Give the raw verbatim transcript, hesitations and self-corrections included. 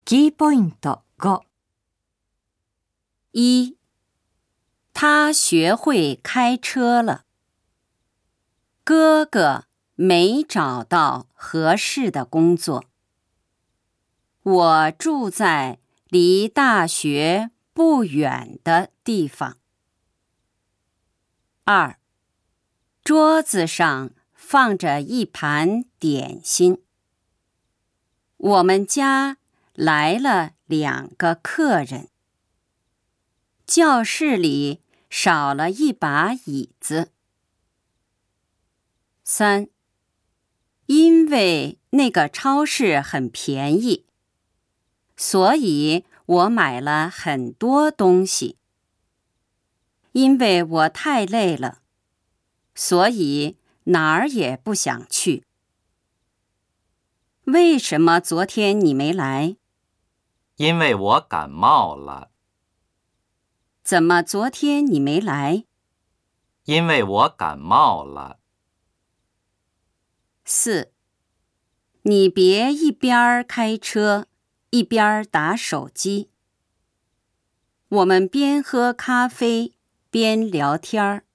キーポイント五。 一，他学会开车了。哥哥没找到合适的工作。我住在离大学不远的地方。二，桌子上放着一盘点心。我们家来了两个客人。教室里少了一把椅子。三，因为那个超市很便宜，所以我买了很多东西。因为我太累了，所以哪儿也不想去。为什么昨天你没来？ 因为我感冒了。 怎么昨天你没来？ 因为我感冒了。 四，你别一边开车，一边打手机。我们边喝咖啡边聊天儿。